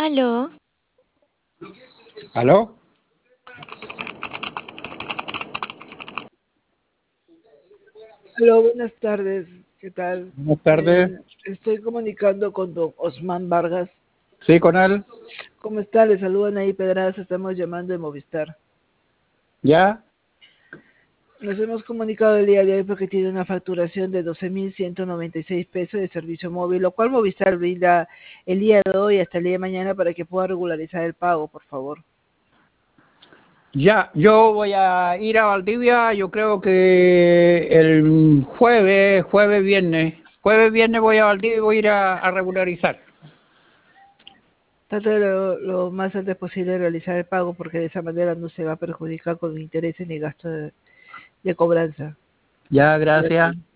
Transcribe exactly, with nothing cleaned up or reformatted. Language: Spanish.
Aló. ¿Aló? Hola, buenas tardes. ¿Qué tal? Buenas Me tardes. estoy comunicando con don Osman Vargas. Sí, con él. ¿Cómo está? Le saludan ahí Pedraza. Estamos llamando de Movistar. ¿Ya? Nos hemos comunicado el día de hoy porque tiene una facturación de doce mil ciento noventa y seis pesos de servicio móvil, lo cual Movistar brinda el día de hoy hasta el día de mañana para que pueda regularizar el pago, por favor. Ya, yo voy a ir a Valdivia, yo creo que el jueves, jueves, viernes. Jueves, viernes voy a Valdivia y voy a ir a, a regularizar. Trate lo, lo más antes posible realizar el pago porque de esa manera no se va a perjudicar con intereses ni gastos de, de cobranza. Ya, Gracias. gracias.